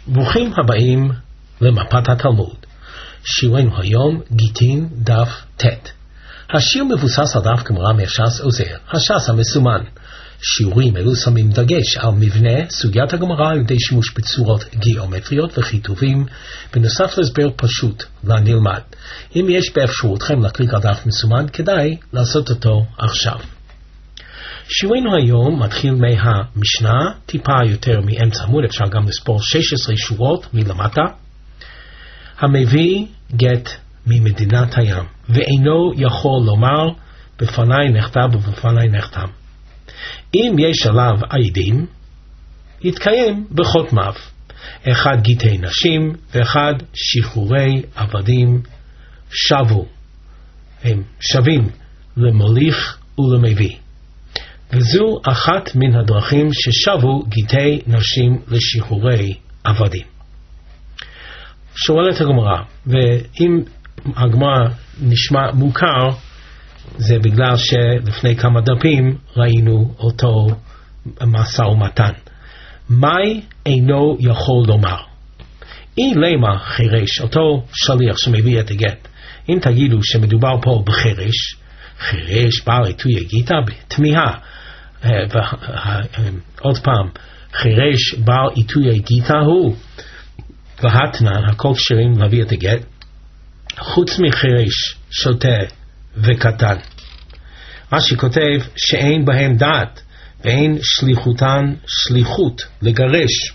ברוכים הבאים למפת התלמוד. שיעורנו היום גיטין דף ט'. השיר מבוסס על דף גמרא מהש"ס עוזר, הש"ס המסומן. שיעורים אלו שמים דגש על מבנה סוגיית הגמרא על ידי שימוש בצורות גיאומטריות וכיתובים, בנוסף להסבר פשוט לנלמד. אם יש באפשרותכם להקליק על דף מסומן, כדאי לעשות אותו עכשיו. שיעורנו היום מתחיל מהמשנה, טיפה יותר מאמצע עמוד, אפשר גם לספור 16 שורות מלמטה. המביא גט ממדינת הים, ואינו יכול לומר בפני נכתב ובפני נחתם. אם יש עליו עדים, יתקיים בחותמיו, אחד גיטי נשים ואחד שחרורי עבדים שבו, הם שווים למוליך ולמביא. וזו אחת מן הדרכים ששבו גיטי נשים לשחרורי עבדים. שואלת הגמרא, ואם הגמרא נשמע מוכר, זה בגלל שלפני כמה דפים ראינו אותו משא ומתן. מי אינו יכול לומר? אם למה חירש, אותו שליח שמביא את הגט, אם תגידו שמדובר פה בחרש, חירש בעל עיתוי גיטה, תמיהה, עוד פעם, חירש בעל עיתוי גיטה הוא, והתנן, הכל כשרים להביא את הגט, חוץ מחירש, שוטה וקטן. רש"י כותב שאין בהם דעת ואין שליחותן שליחות לגרש.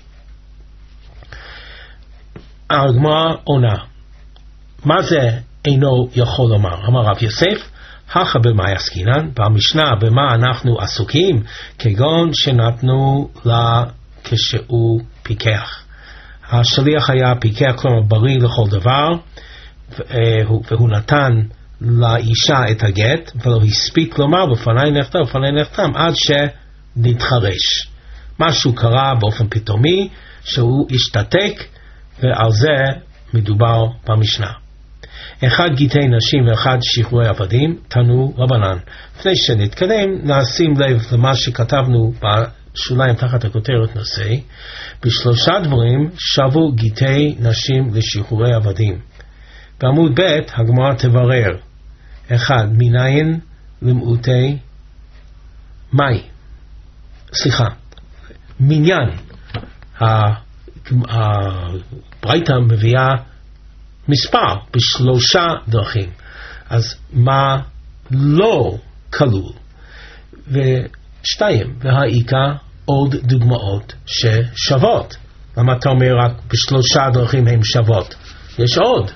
הגמרא עונה, מה זה אינו יכול לומר? אמר רב יוסף, הכה במה עסקינן? במשנה במה אנחנו עסוקים? כגון שנתנו לה כשהוא פיקח. השליח היה פיקח, כלומר בריא לכל דבר, והוא נתן לאישה את הגט, ולא הספיק לומר בפני נחתם ובפני נחתם עד שנתחרש. משהו קרה באופן פתאומי שהוא השתתק, ועל זה מדובר במשנה. אחד גיטי נשים ואחד שחרורי עבדים, תנו רבנן. לפני שנתקדם, נשים לב למה שכתבנו בשוליים תחת הכותרת נושא. בשלושה דברים שבו גיטי נשים לשחרורי עבדים. בעמוד ב' הגמרא תברר. אחד, מניין למעוטי מי. מניין. הברייתא מביאה מספר בשלושה דרכים. אז מה לא כלול? ושתיים, והעיקר עוד דוגמאות ששוות. למה אתה אומר רק בשלושה דרכים הן שוות? יש עוד.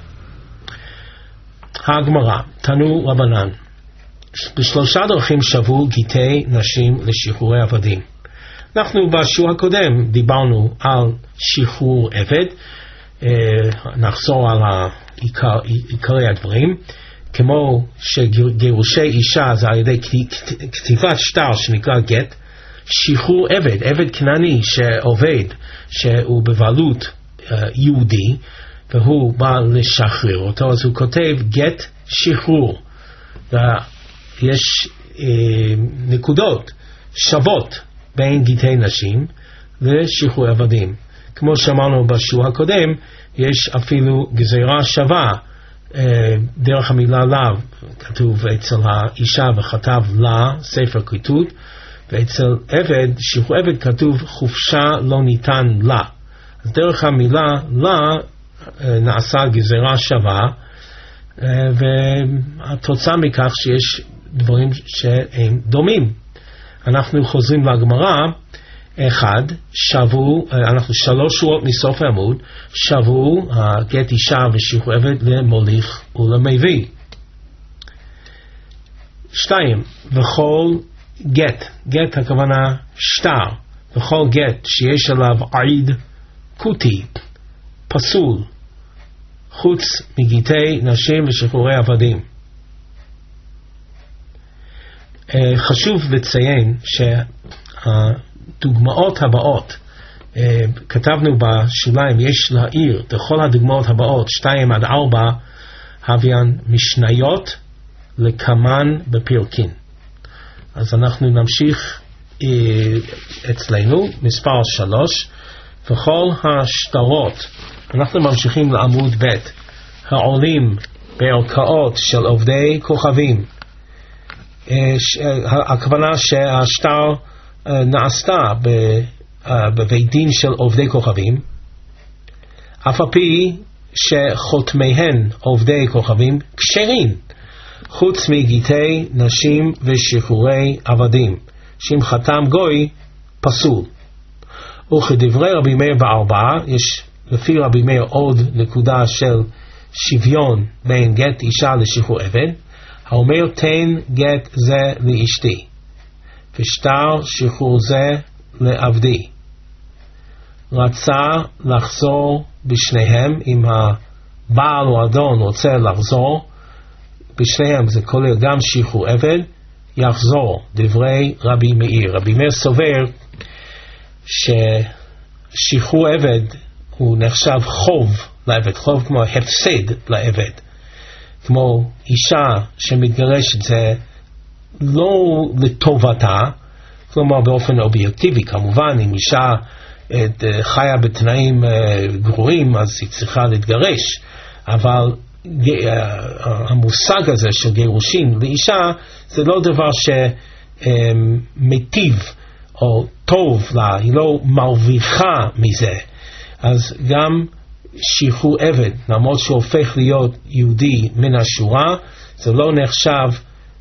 הגמרא, תנו רבנן, בשלושה דרכים שבו גיטי נשים לשחרורי עבדים. אנחנו בשיעור הקודם דיברנו על שחרור עבד, נחזור על עיקרי הדברים, כמו שגירושי אישה זה על ידי כתיבת שטר שנקרא גט, שחרור עבד, עבד כנעני שעובד, שהוא בבעלות יהודי, והוא בא לשחרר אותו, אז הוא כותב גט שחרור. יש נקודות שוות בין גיטי נשים לשחרור עבדים. כמו שאמרנו בשיעור הקודם, יש אפילו גזירה שווה דרך המילה לאו, כתוב אצל האישה וכתב לה, ספר כיתות, ואצל עבד, שחרור עבד כתוב חופשה לא ניתן לה. אז דרך המילה לה נעשה גזירה שווה, והתוצאה מכך שיש דברים שהם דומים. אנחנו חוזרים לגמרא, אחד, שבו, אנחנו 3 שורות מסוף העמוד, שבו גט אישה ושחרור עבד למוליך ולמביא. 2, וכל גט, גט הכוונה שטר, וכל גט שיש עליו עיד קוטי, פסול, חוץ מגיטי נשים ושחרורי עבדים. חשוב לציין שהדוגמאות הבאות, כתבנו בשוליים, יש להעיר לכל הדוגמאות הבאות 2-4 הביאן משניות לקמן בפרקין. אז אנחנו נמשיך אצלנו מספר 3, וכל השטרות. אנחנו ממשיכים לעמוד ב' העולים בערכאות של עובדי כוכבים. הכוונה שהשטר נעשתה בבית דין של עובדי כוכבים, אף על פי שחותמיהן עובדי כוכבים כשרים, חוץ מגיטי נשים ושחרורי עבדים, שאם חתם גוי פסול. וכדברי רבי מאיר בארבעה, יש לפי רבי מאיר עוד נקודה של שוויון בין גט אישה לשחרור עבד, האומר תן גט זה לאשתי ושטר שחרור זה לעבדי. רצה לחזור בשניהם, אם הבעל או אדון רוצה לחזור בשניהם, זה כולל גם שחרור עבד, יחזור. דברי רבי מאיר. רבי מאיר סובר ששחרור עבד הוא נחשב חוב לעבד, חוב כמו הפסד לעבד. כמו אישה שמתגרשת זה לא לטובתה, כלומר באופן אובייקטיבי, כמובן אם אישה חיה בתנאים גרועים אז היא צריכה להתגרש, אבל המושג הזה של גירושין לאישה זה לא דבר שמטיב או טוב לה, היא לא מרוויחה מזה. אז גם שחרור עבד, למרות שהוא הופך להיות יהודי מן השורה, זה לא נחשב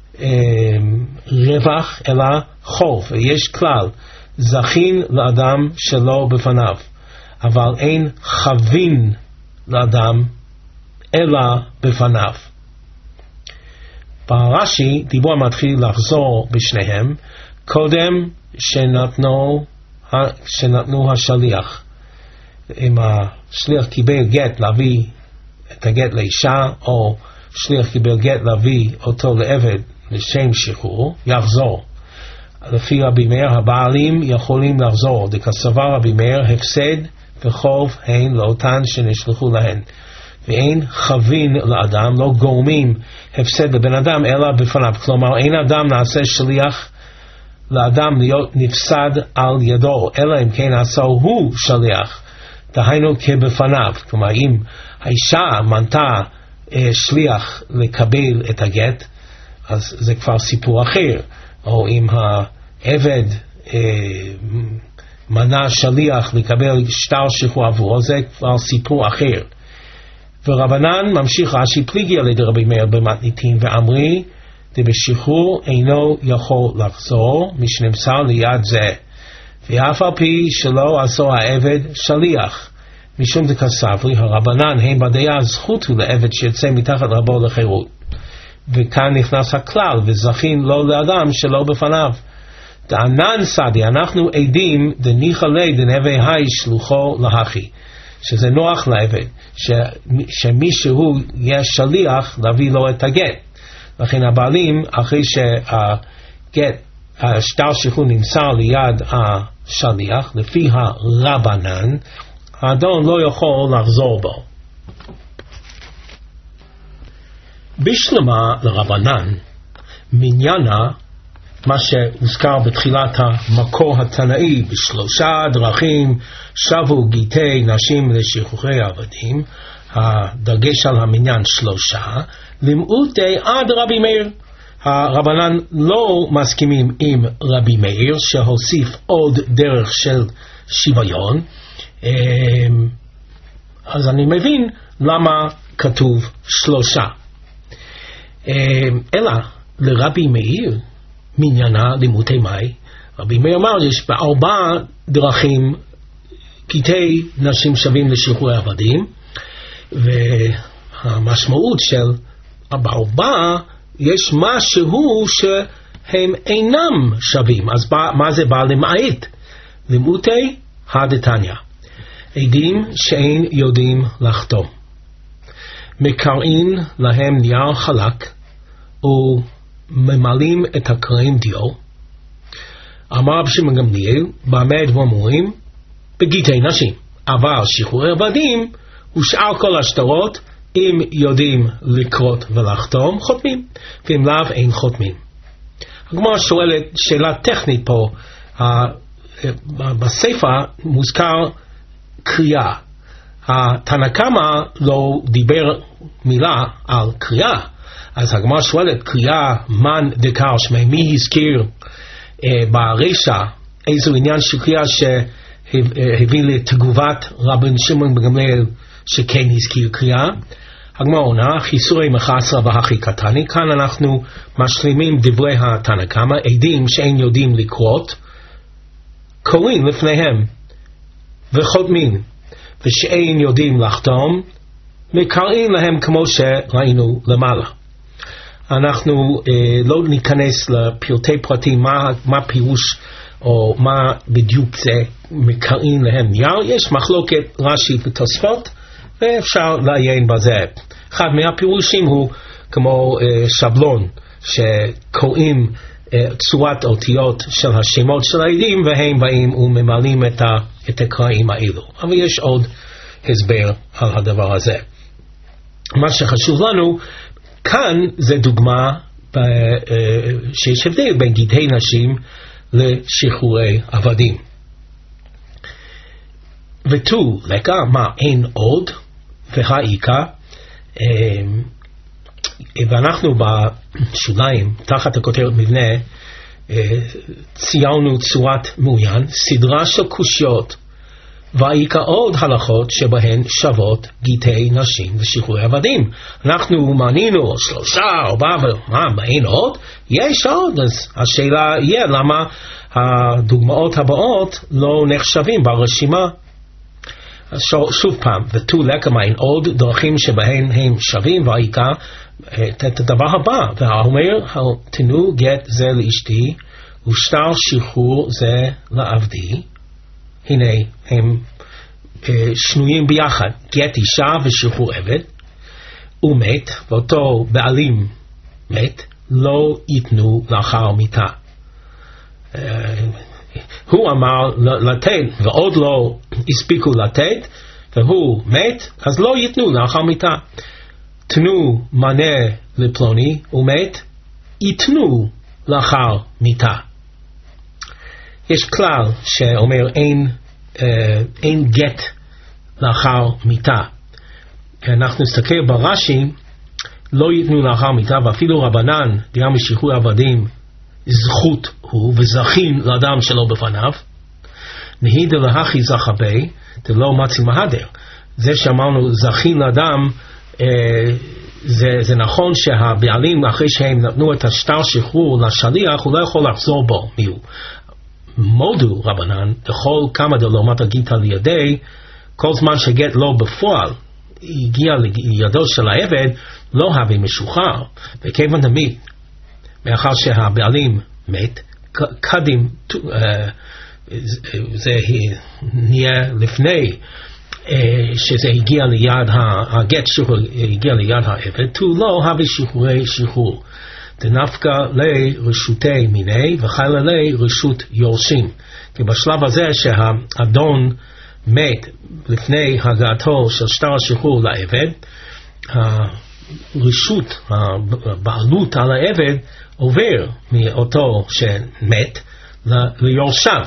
רווח אלא חוב. ויש כלל, זכין לאדם שלא בפניו, אבל אין חבין לאדם אלא בפניו. ברש"י דיבור מתחיל לחזור בשניהם קודם שנתנו השליח. אם השליח קיבל גט להביא את הגט לאישה, או שליח קיבל גט להביא אותו לעבד לשם שחרור, יחזור. לפי רבי מאיר הבעלים יכולים לחזור, דכסבר רבי מאיר הפסד וחוב הן לאותן שנשלחו להן, ואין חבין לאדם, לא גורמים הפסד לבן אדם אלא בפניו. כלומר אין אדם נעשה שליח לאדם להיות נפסד על ידו, אלא אם כן עשה הוא שליח, דהיינו כבפניו. כלומר אם האישה מנתה שליח לקבל את הגט, אז זה כבר סיפור אחר. או אם העבד מנה שליח לקבל שטר שחרור עבורו, זה כבר סיפור אחר. ורבנן ממשיך רש"י פליגי על ידי רבי מאיר במתניתין ואמרי דבשחרור אינו יכול לחזור משנמסר ליד זה, ואף על פי שלא עשו העבד שליח, משום דכסברי הרבנן הם בדעה זכות הוא לעבד שיוצא מתחת רבו לחירות. וכאן נכנס הכלל, וזכין לא לאדם שלא בפניו. דענן סדי, אנחנו עדים דניחא ליה דנהווה היי שלוחו להכי, שזה נוח לעבד שמישהו יש שליח להביא לו את הגט. לכן הבעלים, אחרי שהגט, השטר שחרור נמסר ליד השליח, לפי הרבנן, האדון לא יכול לחזור בו. בשלמה לרבנן, מניינה, מה שהוזכר בתחילת המקור התנאי, בשלושה דרכים שבו גיטי נשים לשחרורי עבדים, הדגש על המניין שלושה, למעוטי עד רבי מאיר. הרבנן לא מסכימים עם רבי מאיר שהוסיף עוד דרך של שוויון, אז אני מבין למה כתוב שלושה. אלא לרבי מאיר מניינה לימודי מאי, רבי מאיר אמר יש בארבע דרכים גיטי נשים שווים לשחרורי עבדים, והמשמעות של בארבע יש משהו שהם אינם שווים. אז מה זה בא למעט? לימודי הדתניא, עדים שאין יודעים לחתום, מקראים להם נייר חלק וממלאים את הקרעים דיו. אמר רבי שמעון גמליאל, במה דברים אומרים? בגיטי נשים. אבל שחרורי עבדים ושאר כל השטרות, אם יודעים לקרות ולחתום חותמים, ואם לאו אין חותמים. הגמרא שואלת שאלה טכנית פה. בספר מוזכר קריאה. התנא קמא לא דיבר מילה על קריאה, אז הגמרא שואלת, קריאה מן דקר שמי, מי הזכיר ברשע איזו עניין של קריאה שהביא לתגובת רבן שמעון בן גמליאל שכן הזכיר קריאה? הגמרא עונה, חיסורי מחסרא והכי קטני. כאן אנחנו משלימים דברי התנא קמא, עדים שאין יודעים לקרות קוראים לפניהם וחותמים, ושאין יודעים לחתום מקראים להם, כמו שראינו למעלה. אנחנו לא ניכנס לפרטי פרטים מה פירוש או מה בדיוק זה מקראים להם נייר. יש מחלוקת רש"י ותוספות ואפשר לעיין בזה. אחד מהפירושים הוא כמו שבלון שקוראים צורת אותיות של השמות של העדים והם באים וממלאים את הקראים האלו. אבל יש עוד הסבר על הדבר הזה. מה שחשוב לנו כאן זה דוגמה שיש הבדל בין גיטי נשים לשחרורי עבדים. ותו לקה, מה אין עוד והאיקה, ואנחנו בשוליים תחת הכותרת מבנה ציירנו צורת מעוין, סדרה של קושיות והאיקה עוד הלכות שבהן שוות גיטי נשים ושחרורי עבדים. אנחנו מנינו 3, 4, מה אין עוד? יש עוד. אז השאלה יהיה למה הדוגמאות הבאות לא נחשבים ברשימה. שוב פעם, ותו לקה מה אין עוד דרכים שבהן הם שווים והאיקה את הדבר הבא, והאומר תנו גט זה לאשתי ושטר שחרור זה לעבדי. הנה הם שנויים ביחד, גט אישה ושחרור עבד. הוא מת ואותו בעלים מת, לא ייתנו לאחר מיתה. הוא אמר לתת ועוד לא הספיקו לתת והוא מת, אז לא ייתנו לאחר מיתה. תנו מנה לפלוני, הוא מת, ייתנו לאחר מיתה. יש כלל שאומר אין גט לאחר מיתה. אנחנו נסתכל ברש"י, לא ייתנו לאחר מיתה, ואפילו רבנן דירה משחרור עבדים זכות הוא וזכין לאדם שלא בפניו. נהי דלהכי זכבי דלא מצי מהדר. זה שאמרנו זכין לאדם, זה נכון שהבעלים אחרי שהם נתנו את השטר שחרור לשליח הוא לא יכול לחזור בו. מיהו מודו רבנן בכל כמה דלא מטה גיטה לידי, כל זמן שגט לא בפועל הגיע לידו של העבד לא הביא משוחרר. וכיוון תמיד מאחר שהבעלים מת קדים זה נהיה לפני שזה הגיע ליד הגט שחרור הגיע ליד העבד, תו לא הביא שחרורי שחרור דנפקא לרשותי מיני וחיילה לרשות יורשים. כי בשלב הזה שהאדון מת לפני הגעתו של שטר השחרור לעבד, הרשות, הבעלות על העבד עובר מאותו שמת ליורשיו.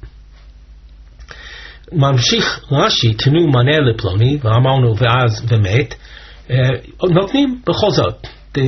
ממשיך רש"י, תנו מנה לפלוני, ואמרנו ואז ומת, נותנים בכל זאת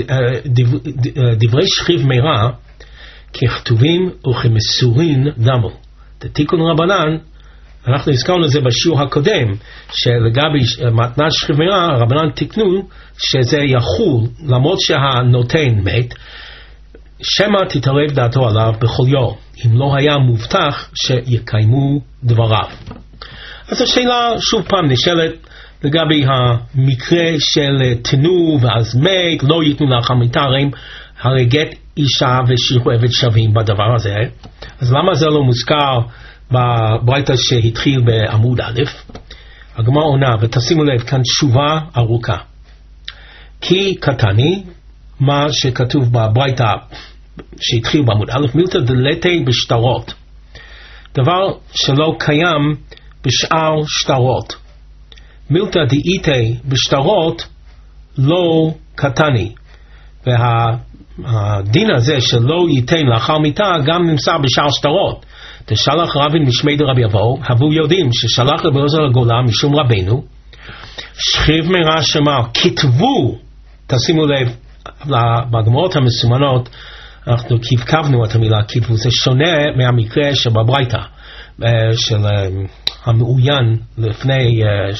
דברי שכיב מרע ככתובים וכמסורין דמו. תיקון רבנן, אנחנו הזכרנו את זה בשיעור הקודם, שלגבי מתנת שכיב מרע רבנן תיקנו שזה יחול למרות שהנותן מת, שמא תתערב דעתו עליו בכל יום, אם לא היה מובטח שיקיימו דבריו. אז השאלה שוב פעם נשאלת לגבי המקרה של תנו ואז מת, לא ייתנו לאחר מיתה, הרי גט אישה ושחרור עבד שווים בדבר הזה. אז למה זה לא מוזכר בברייתא שהתחיל בעמוד א'? הגמרא עונה, ותשימו לב כאן תשובה ארוכה. כי קטני, מה שכתוב בברייתא שהתחיל בעמוד א', מילתא דלתי בשטרות, דבר שלא קיים בשאר שטרות. מילתא דאיתי בשטרות לא קטני, והדין הזה שלא ייתן לאחר מיתה גם נמצא בשאר שטרות. דשלח רבין משמי דרבי אבאו, הבו יודעים ששלח רבי אלעזר לגולה משום רבנו, שכיב מרע שמר, כתבו, תשימו לב, בגמרות המסומנות, אנחנו כתבנו את המילה כתבו, זה שונה מהמקרה שבברייתא, של המעוין לפני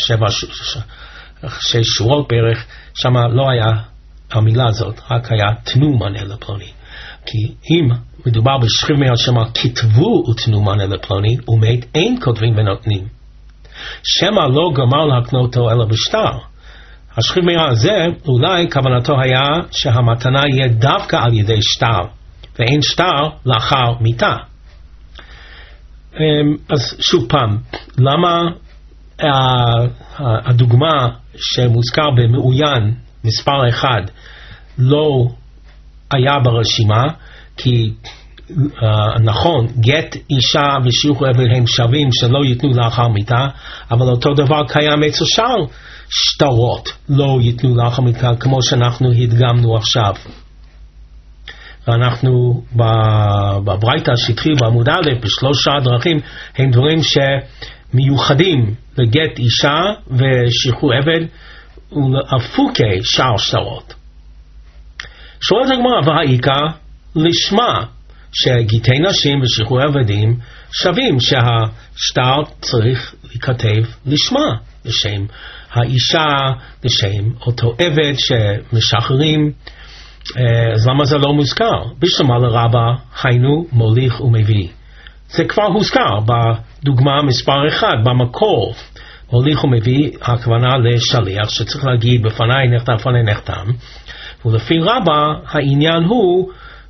6 שורות בערך, שם לא היה המילה הזאת, רק היה תנו מנה לפלוני. כי אם מדובר בשכיב מרע שמר, כתבו ותנו מנה לפלוני, ומת אין כותבים ונותנים. שמא לא גמר להקנותו אלא בשטר. השכיב מרע הזה, אולי כוונתו היה שהמתנה יהיה דווקא על ידי שטר, ואין שטר לאחר מיתה. אז שוב פעם, למה הדוגמה שמוזכר במעוין מספר 1 לא היה ברשימה? כי נכון, גט אישה ושיוך עבד הם שווים שלא ייתנו לאחר מיתה, אבל אותו דבר קיים אצל שאר שטרות לא ייתנו לאחר מיתה, כמו שאנחנו הדגמנו עכשיו. ואנחנו בברייתא שהתחיל בעמוד א' ב3 דרכים, הם דברים שמיוחדים לגט אישה ושיכור עבד ולאפוקי שאר שטרות. שואלת הגמרא, והאיכא לשמה שגיטי נשים ושיכור עבדים שווים, שהשטר צריך להיכתב לשמה, לשם האישה, לשם אותו עבד שמשחררים. אז למה זה לא מוזכר? בשלמה לרבה היינו מוליך ומביא. זה כבר הוזכר בדוגמה מספר 1 במקור. מוליך ומביא, הכוונה לשליח שצריך להגיד בפני נחתם בפני נחתם, ולפי רבה העניין הוא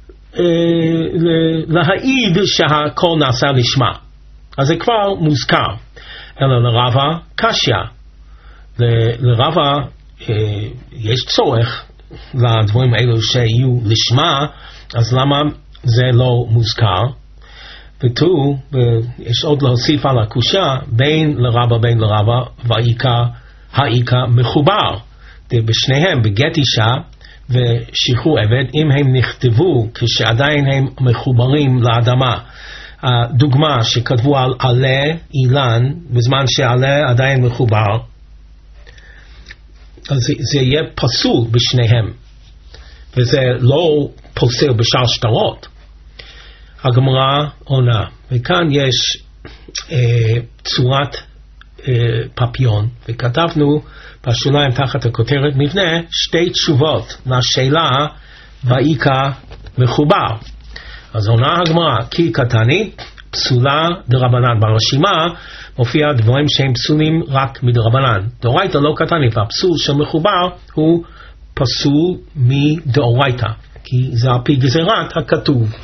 להעיד שהכל נעשה לשמה. אז זה כבר מוזכר. אלא לרבה קשיא. לרבה יש צורך לדברים האלו שיהיו לשמה, אז למה זה לא מוזכר? ותו, יש עוד להוסיף על הקושיה, בין לרבה והאיכא מחובר. בשניהם, בגט אישה ושיכור עבד, אם הם נכתבו כשעדיין הם מחוברים לאדמה. הדוגמה שכתבו על עלה אילן, בזמן שעלה עדיין מחובר, אז זה יהיה פסול בשניהם, וזה לא פוסל בשאר שטרות. הגמרא עונה, וכאן יש צורת פפיון, וכתבנו בשוליים תחת הכותרת מבנה 2 תשובות לשאלה והאיכא מחובר. אז עונה הגמרא, כי קטני פסולה דרבנן. ברשימה מופיע דברים שהם פסולים רק מדרבנן. דאורייתא לא קטני, והפסול שמחובר הוא פסול מדאורייתא, כי זה על פי גזירת הכתוב.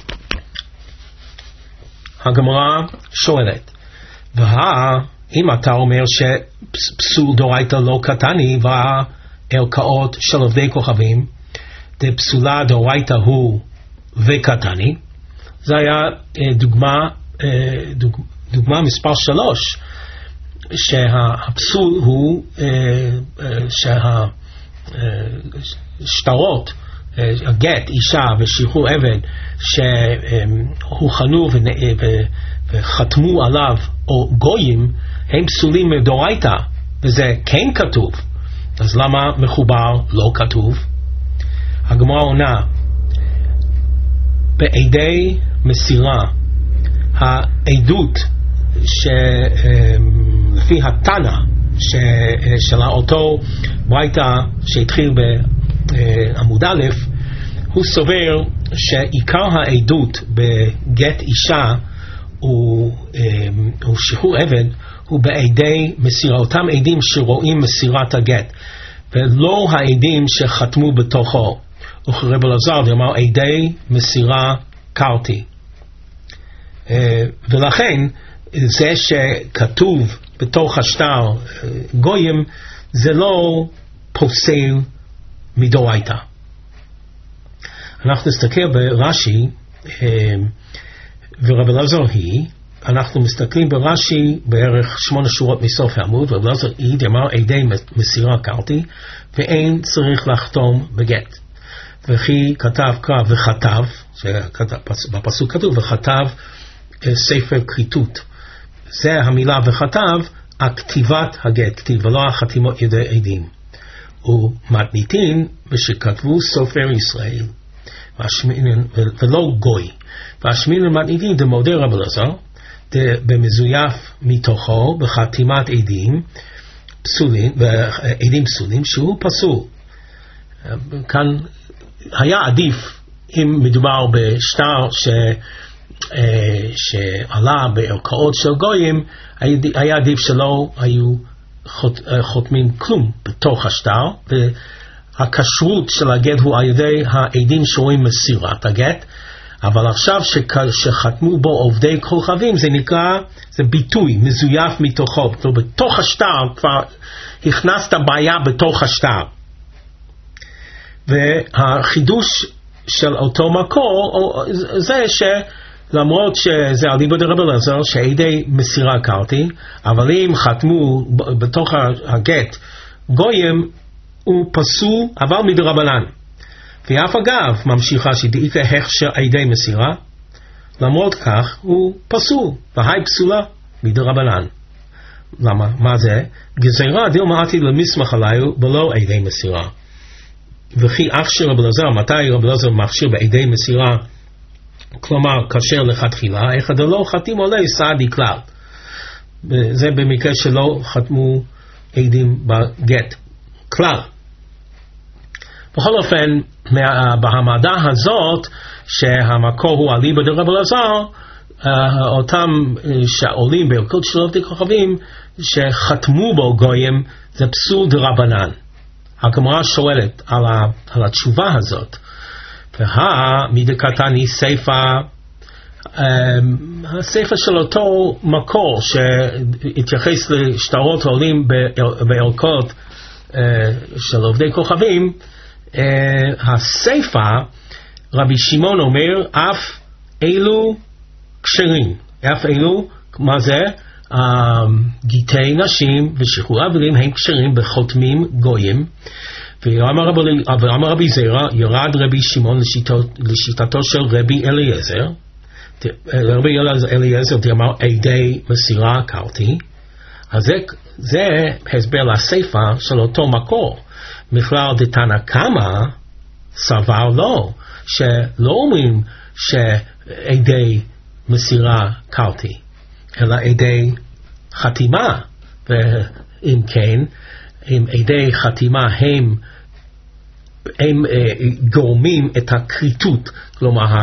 הגמרא שואלת, אם אתה אומר שפסול דאורייתא לא קטני והערכאות של עובדי כוכבים דפסולה דאורייתא הוא וקטני, זה היה דוגמה מספר 3, שהפסול הוא שהשטרות, הגט, אישה ושיכור עבד שהוכנו וחתמו עליו או גויים, הם פסולים מדאורייתא, וזה כן כתוב. אז למה מחובר לא כתוב? הגמרא עונה, בעדי מסירה, העדות שלפי התנא של אותו ברייתא שהתחיל בעמוד א', הוא סובר שעיקר העדות בגט אישה ושיכור עבד הוא בעדי מסירה, אותם עדים שרואים מסירת הגט, ולא העדים שחתמו בתוכו. ורב אלעזר אמר עדי מסירה קרתי. ולכן זה שכתוב בתוך השטר גויים זה לא פוסל מדאורייתא. אנחנו נסתכל ברש"י, ורב אלעזר אנחנו מסתכלים ברש"י בערך 8 שורות מסוף העמוד, ורב אלעזר אמר עדי מסירה קרתי, ואין צריך לחתום בגט. וכי כתב קרא וכתב, בפסוק כתוב וכתב ספר כריתות. זה המילה וכתב, הכתיבת הגט, כתיב, ולא החתימות ידי עדים. ומתניתין, ושכתבו סופר ישראל, ולא גוי. והשמינן מתניתין דמודי רב אלעזר, במזויף מתוכו, בחתימת עדים פסולים, ועדים פסולים, שהוא פסול. כאן היה עדיף, אם מדובר בשטר שעלה בערכאות של גויים, היה עדיף שלא היו חותמים כלום בתוך השטר, והכשרות של הגט הוא על ידי העדים שרואים מסירת הגט. אבל עכשיו שחתמו בו עובדי כוכבים, זה נקרא, זה ביטוי מזויף מתוכו. בתוך השטר כבר הכנסת בעיה בתוך השטר. והחידוש של אותו מקור זה שלמרות שזה אליבא דרבי אלעזר שעדי מסירה קרתי, אבל אם חתמו בתוך הגט גויים, הוא פסול אבל מדרבנן. ואף אגב ממשיכה שדאיקה הכשר עדי מסירה, למרות כך הוא פסול, והי פסולה מדרבנן. למה? מה זה? גזירה דילמה עתיד למסמך עליו בלא עדי מסירה. וכי אכשיר רבי אלעזר, מתי רבי אלעזר מכשיר בעדי מסירה, כלומר כשר לכתחילה, איך דלא חתים עלי סעדי כלל. זה במקרה שלא חתמו עדים בגט כלל. בכל אופן, בהעמדה הזאת, שהמקור הוא אליבא דרבי אלעזר, אותם שעולים בערכות של עובדי כוכבים, שחתמו בו גויים, זה פסול דרבנן. הגמרא שואלת על התשובה הזאת, מדקתני סייפה, הסייפה של אותו מקור, שהתייחס לשטרות העולים בערכות של עובדי כוכבים, הסייפה, רבי שמעון אומר, אף אלו כשרים. אף אלו, מה זה? גיטי נשים ושחרור אבלים הם כשרים בחותמים גויים. ואמר רבי זרע, ירד רבי שמעון לשיטתו של רבי אליעזר. רבי אליעזר אמר, עדי מסירה קרתי. אז זה הסבר לסייפה של אותו מקור. מכלל דתנא קמא סבר לו, שלא אומרים שעדי מסירה קרתי, אלא עדי חתימה. ואם כן, אם עדי חתימה הם גורמים את הכריתות, כלומר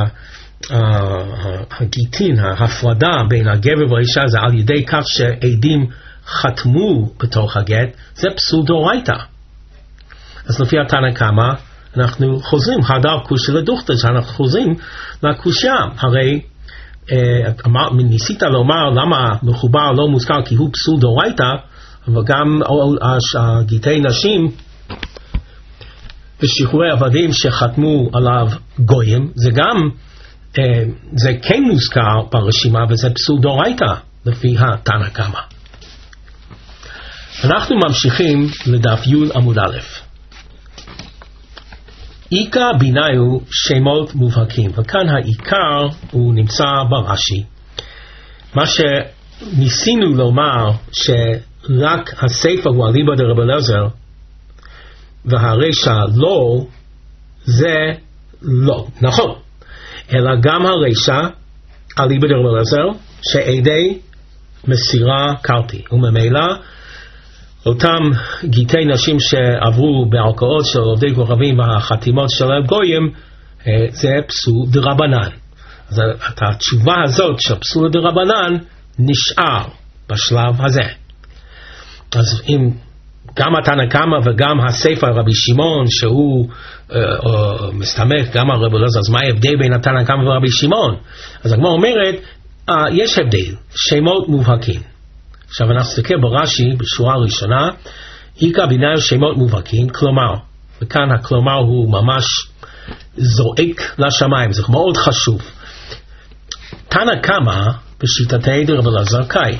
הגיטין, ההפרדה בין הגבר והאישה, זה על ידי כך שעדים חתמו בתוך הגט, זה פסול דאורייתא. אז לפי התנא קמא אנחנו חוזרים, הדר קושי לדוכתא, אנחנו חוזרים לקושיה. הרי ניסית לומר למה מחובר לא מוזכר כי הוא פסול דאורייתא, אבל גם גיטי נשים ושחרורי עבדים שחתמו עליו גויים, זה גם זה כן מוזכר ברשימה, וזה פסול דאורייתא לפי התנא קמא. אנחנו ממשיכים לדף י' עמוד א'. עיקר ביניו שמות מובהקים, וכאן העיקר הוא נמצא ברש"י. מה שניסינו לומר שרק הספר הוא אליבא דרבי אלעזר והרשע לא, זה לא נכון, אלא גם הרשע אליבא דרבי אלעזר שעדי מסירה קרתי, וממילא אותם גיטי נשים שעברו בערכאות של עובדי כוכבים והחתימות של הגויים, זה פסול דרבנן. אז התשובה הזאת של פסול דרבנן נשאר בשלב הזה. אז אם גם התנא קמא וגם הספר רבי שמעון שהוא מסתמך גם על רבי אלעזר, אז מה ההבדל בין התנא קמא ורבי שמעון? אז הגמרא אומרת, יש הבדל, שמות מובהקים. עכשיו אנחנו נסתכל ברש"י בשורה הראשונה, עיקר ביניו שמות מובהקים, כלומר, וכאן הכלומר הוא ממש זועק לשמיים, זה מאוד חשוב. תנא קמא בשיטתי דרבי אלעזר קאי,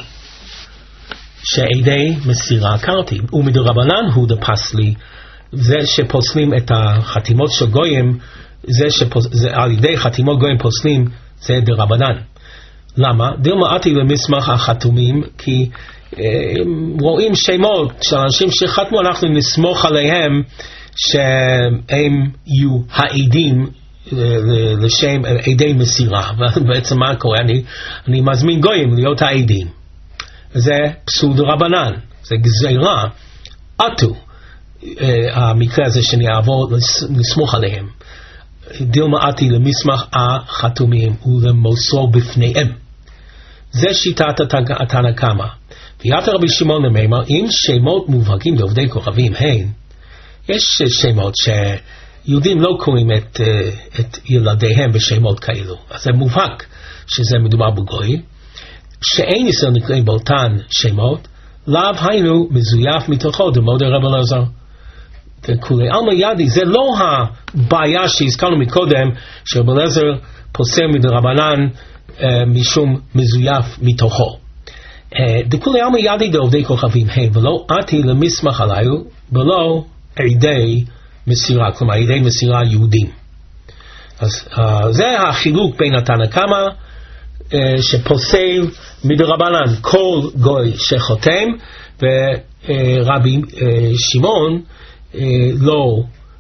שעדי מסירה קרתי, ומדרבנן הוא דפסלי, זה שפוסלים את החתימות של גויים, זה על ידי חתימות גויים פוסלים, זה דרבנן. למה? דילמה אתי למסמך החתומים, כי רואים שמות של אנשים שחתמו, אנחנו נסמוך עליהם שהם יהיו העדים לשם עדי מסירה. ובעצם מה קורה? אני מזמין גויים להיות העדים. זה פסול דרבנן, זה גזירה. עטו, המקרה הזה שאני אעבור לסמוך עליהם. דילמה אתי למסמך החתומים ולמוסרו בפניהם. זה שיטת התנא קמא. ויתר רבי שמעון למימר, אם שמות מובהקים לעובדי כוכבים הן, יש שמות שיהודים לא קוראים את ילדיהם בשמות כאלו, אז זה מובהק שזה מדובר בגוי, שאין ישראל נקראים באותן שמות, לאו היינו מזויף מתוכו דמות רב אלעזר. וכולי עלמא ידי, זה לא הבעיה שהזכרנו מקודם, שרב אלעזר פוסל מדרבנן משום מזויף מתוכו. דכולי עלמא ידי דעובדי כוכבים הם, ולא אתי למסמך עליו, ולא עדי מסירה, כלומר עדי מסירה יהודים. אז זה החילוק בין התנא קמא שפוסל מדרבנן כל גוי שחותם, ורבי שמעון לא,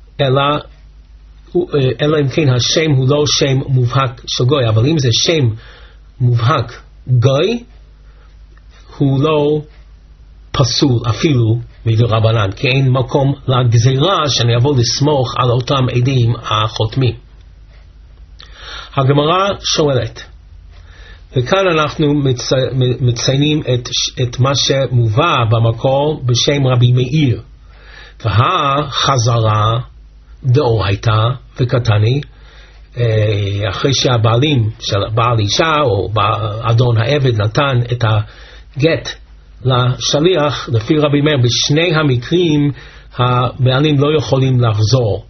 אלא אם כן השם הוא לא שם מובהק של גוי, אבל אם זה שם מובהק גוי, הוא לא פסול אפילו מדרבנן, כי אין מקום לגזירה שאני אבוא לסמוך על אותם עדים החותמים. הגמרא שואלת, וכאן אנחנו מציינים את מה שמובא במקור בשם רבי מאיר, והחזרה דאורייתא וקטני, אחרי שהבעלים של בעל אישה או אדון העבד נתן את הגט לשליח, לפי רבי מאיר בשני המקרים הבעלים לא יכולים לחזור,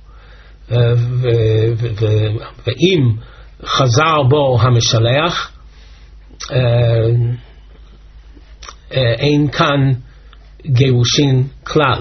ואם חזר בו המשלח, אין כאן גירושין כלל.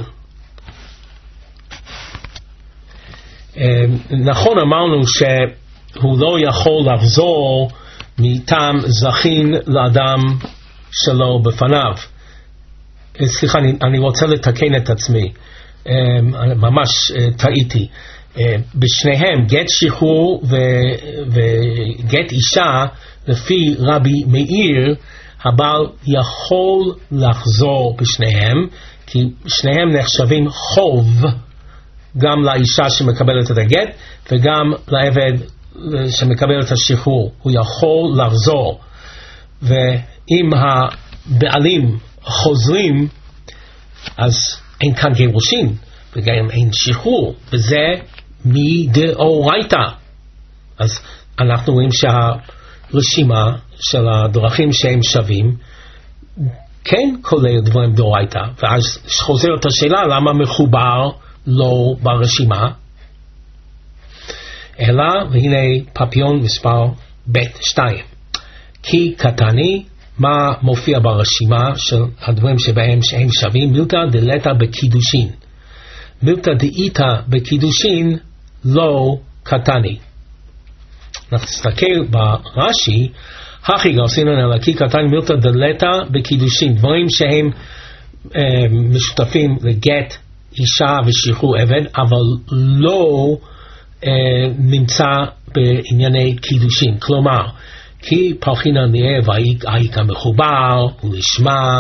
נכון, אמרנו שהוא לא יכול לחזור מטעם זכין לאדם שלו בפניו. סליחה, אני רוצה לתקן את עצמי, ממש טעיתי. בשניהם גט שחרור וגט אישה, לפי רבי מאיר הבעל יכול לחזור בשניהם, כי שניהם נחשבים חוב, גם לאישה שמקבלת את הגט וגם לעבד שמקבל את השחרור. הוא יכול לחזור, ואם הבעלים חוזרים אז אין כאן גירושין וגם אין שחרור, וזה מדאורייתא. אז אנחנו רואים שהרשימה של הדרכים שהם שווים כן כולל דברים דאורייתא, ואז חוזרת השאלה למה מחובר לא ברשימה, אלא והנה פפיון מספר בית 2, כי קטני, מה מופיע ברשימה של הדברים שבהם שהם שווים? מילתא דלתא בקידושין, מילתא דאיתא בקידושין לא קטני. נסתכל ברש"י, הכי גרסינן אלא כי קטני מילתא דלתא בקידושין, דברים שהם משותפים לגט אישה ושחרור עבד, אבל לא נמצא בענייני קידושין. כלומר, כי פרחינן נהיה והאיכה מחובר ולשמה.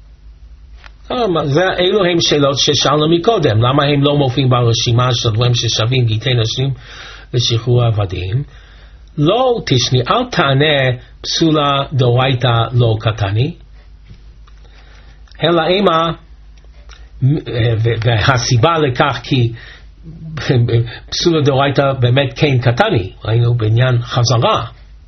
אלו הם שאלות ששאלנו מקודם, למה הם לא מופיעים ברשימה של דברים ששווים גיטי נשים ושחרור עבדים? לא תשני, אל תענה פסולה דאורייתא לא קטני, אלא אימה, והסיבה לכך כי פסולה דאורייתא באמת כן קטני, ראינו בעניין חזרה,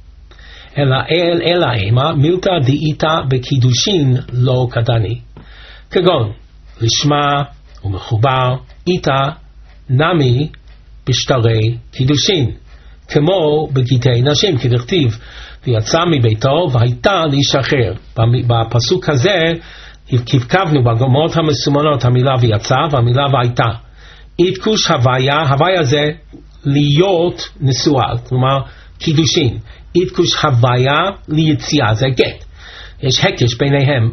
אלא אימה מילתא דאיתא בקידושין לא קטני, כגון לשמה ומחובר איתא נמי בשטרי קידושין, כמו בגיטי נשים, כדכתיב ויצא מביתו והייתה להישחרר. בפסוק הזה כתבנו בגמרות המסומנות המילה ויצא והמילה והייתה. איתקוש הוויה, הוויה זה להיות נשואה, כלומר קידושין. איתקוש הוויה ליציאה, זה גט. יש הקש ביניהם.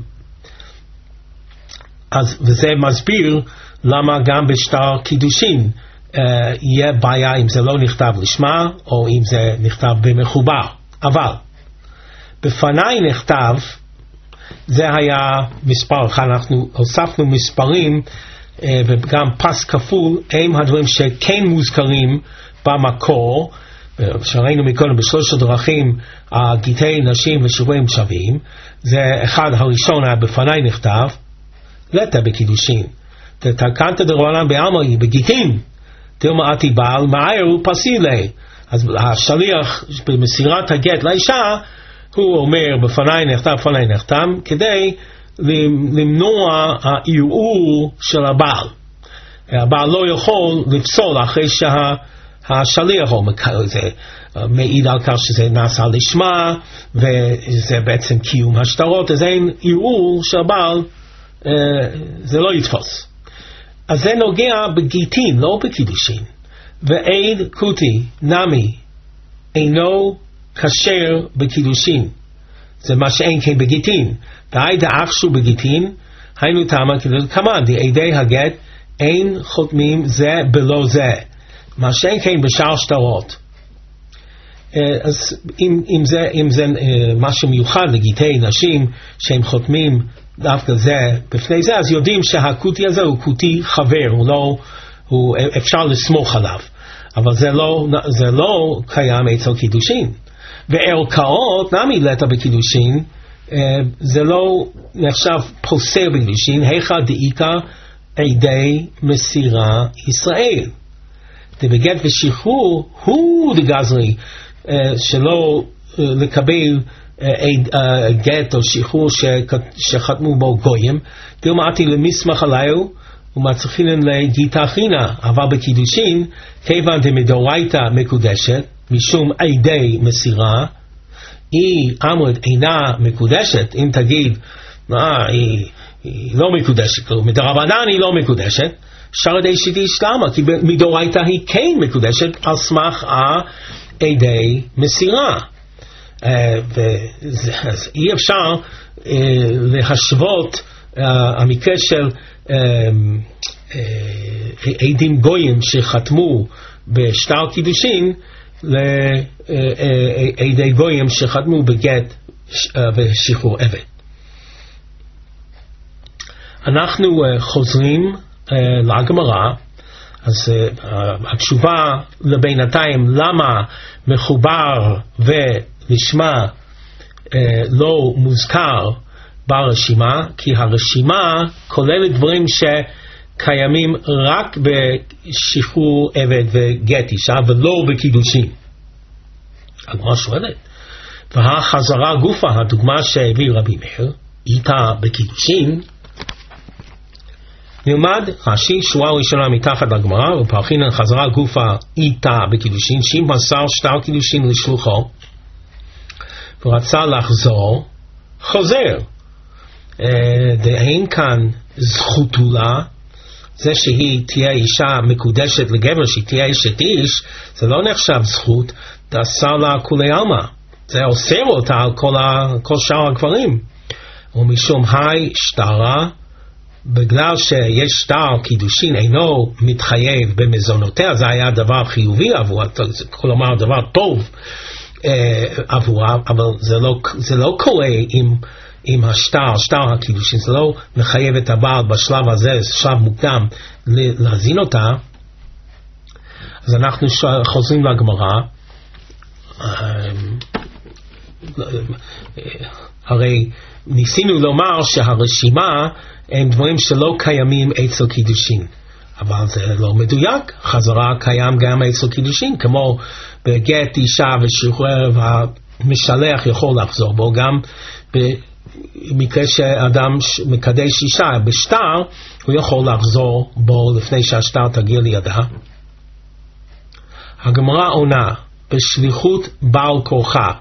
וזה מסביר למה גם בשטר קידושין יהיה בעיה אם זה לא נכתב לשמה או אם זה נכתב במחובר. אבל בפני נכתב, זה היה מספר, אנחנו הוספנו מספרים וגם פס כפול הם הדברים שכן מוזכרים במקור, שראינו מקודם בשלושת דרכים, גיטי נשים ושיעורים שווים. זה אחד, הראשון היה בפני נכתב לטה בקידושין, תקנת דרבנן בעלמא בגיטין דילמה אתי בעל מאירו פסילי. אז השליח במסירת הגט לאישה הוא אומר בפני נכתב בפני נחתם, כדי למנוע הערעור של הבעל. הבעל לא יכול לפסול אחרי שהשליח מעיד על כך שזה נעשה לשמה וזה בעצם קיום השטרות, אז אין ערעור שהבעל זה לא יתפוס. אז זה נוגע בגיטין, לא בקידושין. ועד קוטי נמי אינו כשר בקידושין, זה מה שאין כן בגיטין. והעד האחשו בגיטין היינו תמה כדלקמן, עדי הגט אין חותמים זה בלא זה, מה שאין כן בשאר שטרות. אז אם זה משהו מיוחד לגיטי נשים שהם חותמים דווקא זה בפני זה, אז יודעים שהקוטי הזה הוא קוטי חבר, הוא אפשר לסמוך עליו. אבל זה לא קיים אצל קידושין. וערכאות נמי לטה בקידושין, זה לא נחשב פוסר בקידושין, היכא דאיכא עדי מסירה ישראל. דבגט ושחרור הוא דגזרי, שלא לקבל גט או שחרור שחתמו בו גויים, דילמאתי למסמך עליו ומצריכינן לגיטה חינה. אבל בקידושין כיוון דמדאורייתא מקודשת משום עדי מסירה, היא אמרת אינה מקודשת. אם תגיד היא לא מקודשת, מדרבנן היא לא מקודשת, שרת אשתי שלמה, כי מדאורייתא היא כן מקודשת על סמך עדי מסירה. אז אי אפשר להשוות המקרה של עדים גויים שחתמו בשטר קידושין לעדי גויים שחתמו בגט ושחרור עבד. אנחנו חוזרים לגמרא. אז התשובה לבינתיים למה מחובר ולשמה לא מוזכר ברשימה, כי הרשימה כוללת דברים שקיימים רק בשחרור עבד וגט אישה ולא בקידושין. הגמרא שואלת, והחזרה גופה, הדוגמה שהביא רבי מאיר, איתה בקידושין, נלמד רש"י שורה ראשונה מתחת לגמרא, ופרחינן חזרה גופה איתה בקידושין, שאם מסר שטר קידושין לשלוחו ורצה לחזור, חוזר. אין כאן זכותו לה, זה שהיא תהיה אישה מקודשת לגבר, שהיא תהיה אשת איש, זה לא נחשב זכות, דאסר לה כולי עלמא, זה אוסר אותה על כל שאר הגברים. ומשום היי שטרה, בגלל שיש שטר קידושין אינו מתחייב במזונותיה, זה היה דבר חיובי עבורה, כלומר דבר טוב עבורה, אבל זה לא קורה עם שטר הקידושין, זה לא מחייב את הבעל בשלב הזה, שלב מוקדם, להזין אותה. אז אנחנו חוזרים לגמרא. הרי ניסינו לומר שהרשימה הם דברים שלא קיימים אצל קידושין, אבל זה לא מדויק. חזרה קיים גם אצל קידושין, כמו בגט אישה ושחרור, והמשלח יכול לחזור בו. גם במקרה שאדם מקדש אישה בשטר, הוא יכול לחזור בו לפני שהשטר תגיע לידה. הגמרא עונה, בשליחות בעל כורחה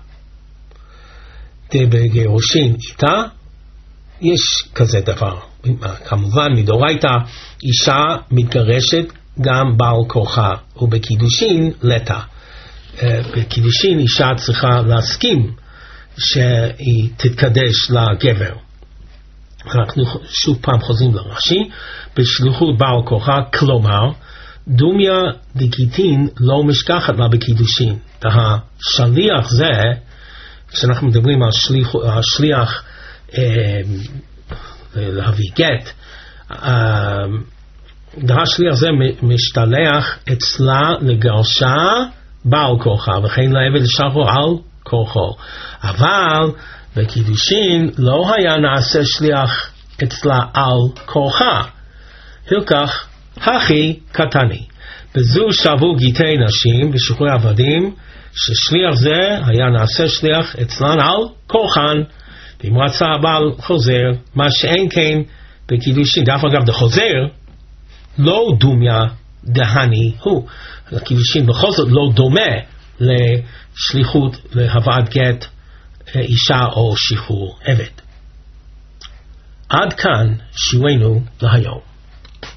בגירושין איתה, יש כזה דבר. כמובן מדאורייתא אישה מתגרשת גם בעל כורחה, ובקידושין לטה. בקידושין אישה צריכה להסכים שהיא תתקדש לגבר. אנחנו שוב פעם חוזרים לרש"י, בשליחות בעל כוחה, כלומר דומיה דגיטין לא משכחת לה בקידושין. השליח זה, כשאנחנו מדברים על השליח להביא גט, השליח זה משתלח אצלה לגרשה בעל כוחה, וכן לעבד שחו על כוחו. אבל בקידושין לא היה נעשה שליח אצלה על כוחה. הלקח הכי קטני. בזו שבו גיטי נשים ושחררי עבדים, ששליח זה היה נעשה שליח אצלן על כוחן. ואם רצה הבעל חוזר, מה שאין כן בקידושין, דרך אגב דחוזר, לא דומיה דהני הוא. הקידושין בכל זאת לא דומה לשליחות להבאת גט אישה או שחרור עבד. עד כאן שיעורנו להיום.